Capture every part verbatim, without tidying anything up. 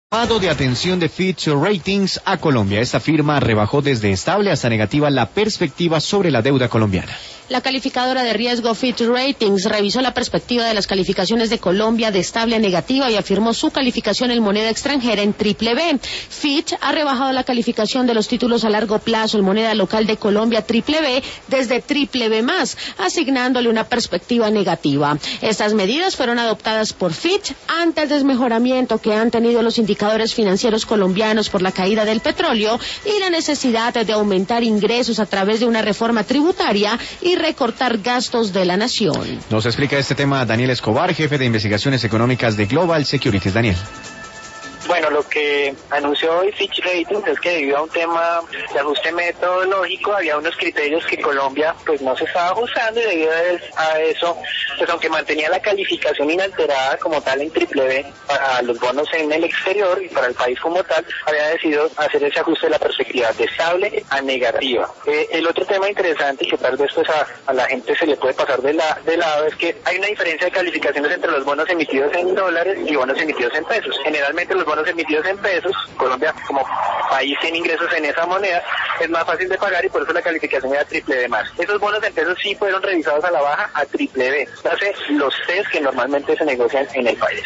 Llamado de atención de Fitch Ratings a Colombia. Esta firma rebajó desde estable hasta negativa la perspectiva sobre la deuda colombiana. La calificadora de riesgo Fitch Ratings revisó la perspectiva de las calificaciones de Colombia de estable a negativa y afirmó su calificación en moneda extranjera en triple B. Fitch ha rebajado la calificación de los títulos a largo plazo en moneda local de Colombia triple B desde triple B más, asignándole una perspectiva negativa. Estas medidas fueron adoptadas por Fitch ante el desmejoramiento que han tenido los indicadores financieros colombianos por la caída del petróleo y la necesidad de aumentar ingresos a través de una reforma tributaria y recortar gastos de la nación. Nos explica este tema Daniel Escobar, jefe de investigaciones económicas de Global Securities. Daniel. Bueno, lo que anunció hoy Fitch Ratings es que debido a un tema de ajuste metodológico había unos criterios que Colombia pues no se estaba ajustando y debido a eso, pues aunque mantenía la calificación inalterada como tal en triple B para los bonos en el exterior y para el país como tal, había decidido hacer ese ajuste de la perspectiva de estable a negativa. Eh, el otro tema interesante y que tal vez pues a, a la gente se le puede pasar de, la, de lado es que hay una diferencia de calificaciones entre los bonos emitidos en dólares y bonos emitidos en pesos. Generalmente los bonos emitidos en pesos, Colombia como país sin ingresos en esa moneda, es más fácil de pagar y por eso la calificación era triple B más. Esos bonos en pesos sí fueron revisados a la baja a triple B, hace los test que normalmente se negocian en el país.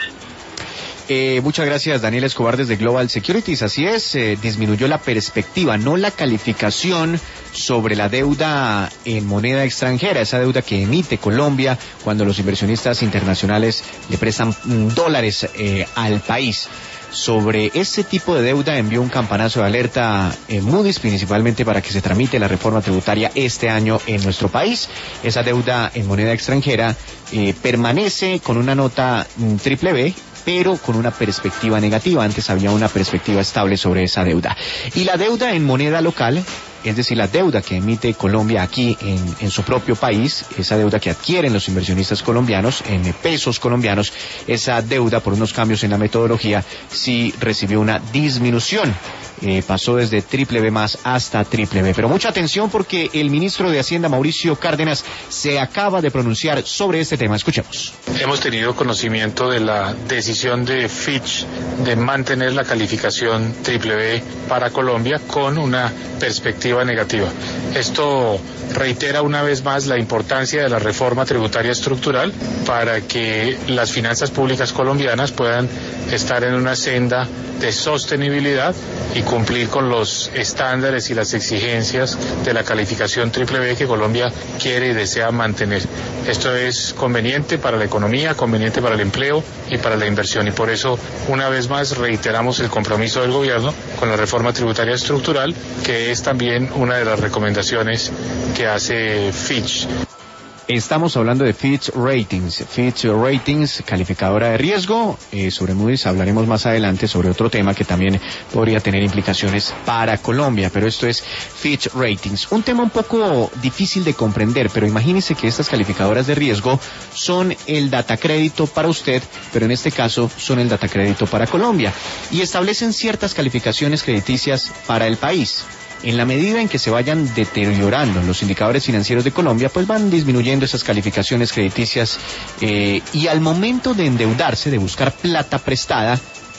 Eh, muchas gracias, Daniel Escobar desde Global Securities. Así es, eh, disminuyó la perspectiva, no la calificación sobre la deuda en moneda extranjera, esa deuda que emite Colombia cuando los inversionistas internacionales le prestan dólares eh, al país. Sobre ese tipo de deuda envió un campanazo de alerta en Moody's, principalmente para que se tramite la reforma tributaria este año en nuestro país. Esa deuda en moneda extranjera eh, permanece con una nota mm, triple B, pero con una perspectiva negativa. Antes había una perspectiva estable sobre esa deuda. Y la deuda en moneda local, es decir, la deuda que emite Colombia aquí en, en su propio país, esa deuda que adquieren los inversionistas colombianos en pesos colombianos, esa deuda por unos cambios en la metodología sí recibió una disminución. Eh, pasó desde triple B más hasta triple B. Pero mucha atención porque el ministro de Hacienda, Mauricio Cárdenas, se acaba de pronunciar sobre este tema. Escuchemos. Hemos tenido conocimiento de la decisión de Fitch de mantener la calificación triple B para Colombia con una perspectiva negativa. Esto reitera una vez más la importancia de la reforma tributaria estructural para que las finanzas públicas colombianas puedan estar en una senda de sostenibilidad y cumplir con los estándares y las exigencias de la calificación triple B que Colombia quiere y desea mantener. Esto es conveniente para la economía, conveniente para el empleo y para la inversión, y por eso una vez más reiteramos el compromiso del gobierno con la reforma tributaria estructural, que es también una de las recomendaciones que hace Fitch. Estamos hablando de Fitch Ratings. Fitch Ratings, calificadora de riesgo. Eh, sobre Moody's hablaremos más adelante sobre otro tema que también podría tener implicaciones para Colombia, pero esto es Fitch Ratings. Un tema un poco difícil de comprender, pero imagínese que estas calificadoras de riesgo son el datacrédito para usted, pero en este caso son el datacrédito para Colombia, y establecen ciertas calificaciones crediticias para el país. En la medida en que se vayan deteriorando los indicadores financieros de Colombia, pues van disminuyendo esas calificaciones crediticias eh, y al momento de endeudarse, de buscar plata prestada,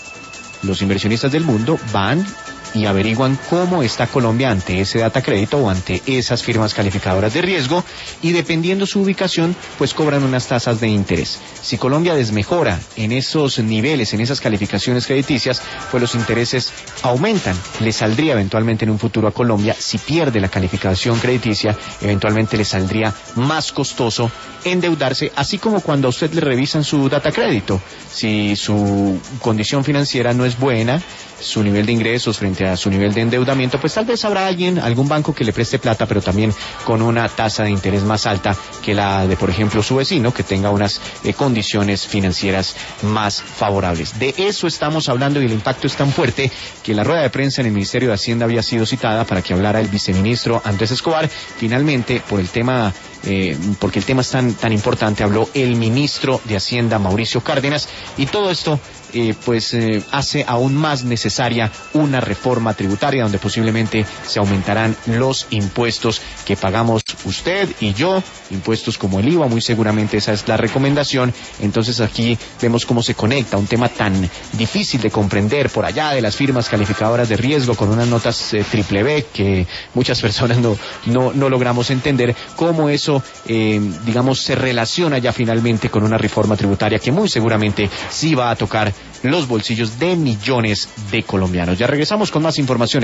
los inversionistas del mundo van y averiguan cómo está Colombia ante ese datacrédito o ante esas firmas calificadoras de riesgo, y dependiendo su ubicación, pues cobran unas tasas de interés. Si Colombia desmejora en esos niveles, en esas calificaciones crediticias, pues los intereses aumentan. Le saldría eventualmente en un futuro a Colombia, si pierde la calificación crediticia, eventualmente le saldría más costoso endeudarse, así como cuando a usted le revisan su datacrédito. Si su condición financiera no es buena, su nivel de ingresos frente a su nivel de endeudamiento, pues tal vez habrá alguien, algún banco que le preste plata, pero también con una tasa de interés más alta que la de, por ejemplo, su vecino, que tenga unas eh, condiciones financieras más favorables. De eso estamos hablando, y el impacto es tan fuerte que la rueda de prensa en el Ministerio de Hacienda había sido citada para que hablara el viceministro Andrés Escobar. Finalmente, por el tema, eh, porque el tema es tan, tan importante, habló el ministro de Hacienda, Mauricio Cárdenas, y todo esto Eh, pues eh, hace aún más necesaria una reforma tributaria donde posiblemente se aumentarán los impuestos que pagamos pagamos usted y yo, impuestos como el I V A, muy seguramente esa es la recomendación. Entonces aquí vemos cómo se conecta un tema tan difícil de comprender por allá de las firmas calificadoras de riesgo con unas notas eh, triple B que muchas personas no, no, no logramos entender, cómo eso, eh, digamos, se relaciona ya finalmente con una reforma tributaria que muy seguramente sí va a tocar los bolsillos de millones de colombianos. Ya regresamos con más información.